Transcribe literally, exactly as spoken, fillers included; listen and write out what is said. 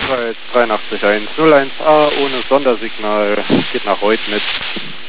Schweiz dreiundachtzig eins null eins A ohne Sondersignal, geht nach Reutnitz.